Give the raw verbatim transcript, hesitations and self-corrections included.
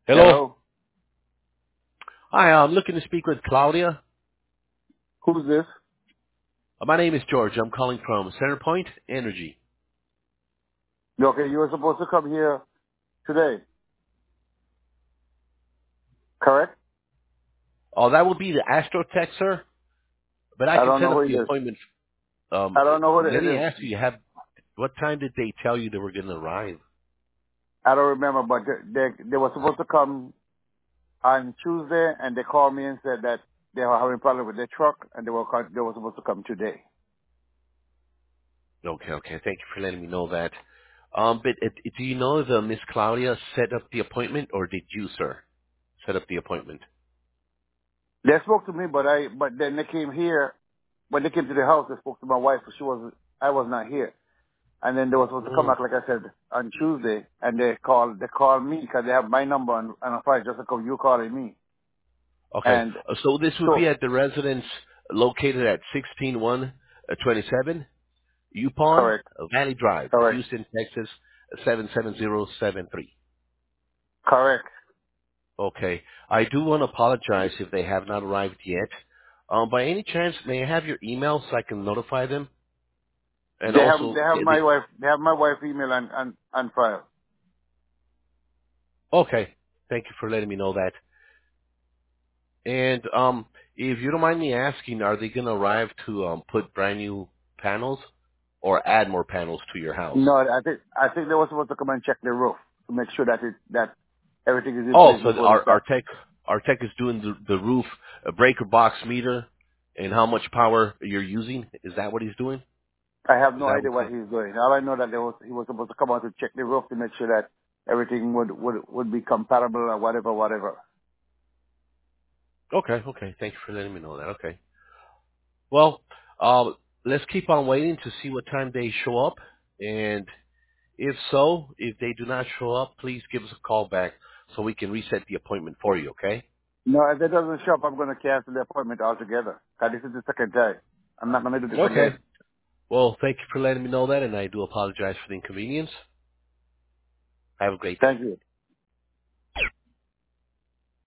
Hello. Hello. Hi, I'm looking to speak with Claudia. Who's this? Uh, my name is George. I'm calling from Centerpoint Energy. Okay, you were supposed to come here today, correct? Oh, that would be the Astrotech, sir. But I I can don't set know up who the it is. appointment. Um, I don't know who let it me is. ask you, you have what time did they tell you they were going to arrive? I don't remember, but they, they they were supposed to come on Tuesday, and they called me and said that they were having a problem with their truck, and they were co- they were supposed to come today. Okay, okay. Thank you for letting me know that. Um, but uh, do you know if uh, Miss Claudia set up the appointment, or did you, sir, set up the appointment? They spoke to me, but I but then they came here. When they came to the house, they spoke to my wife. So she was I was not here. And then they were supposed to come Mm. back, like I said, on Tuesday, and they called they called me because they have my number on on a file just like you calling me. Okay. And Uh, so this would be so at the residence located at sixteen one twenty-seven. Yupon correct, Valley Drive, correct, Houston, Texas, seven seven zero seven three. correct. Okay. I do want to apologize if they have not arrived yet. Um, by any chance, may I have your email so I can notify them? And They have they also, have yeah, my the, wife they have my wife email and and, and file. okay. Thank you for letting me know that. And um, if you don't mind me asking, are they going to arrive to um, put brand new panels or add more panels to your house? No, I think I think they were supposed to come and check the roof to make sure that it that everything is in Oh, place so before they our our start. tech our tech is doing the, the roof a breaker box meter and how much power you're using. Is that what he's doing? I have Is no that idea what what he's? he's doing. All I know that they was he was supposed to come out to check the roof to make sure that everything would would would be compatible or whatever whatever. Okay, okay. Thank you for letting me know that. Okay. Well, um, let's keep on waiting to see what time they show up, and if so, if they do not show up, please give us a call back so we can reset the appointment for you. Okay? No, if it doesn't show up, I'm going to cancel the appointment altogether. 'Cause this is the second time. I'm not going to do this Okay. again. Well, thank you for letting me know that, and I do apologize for the inconvenience. Have a great day. Thank you.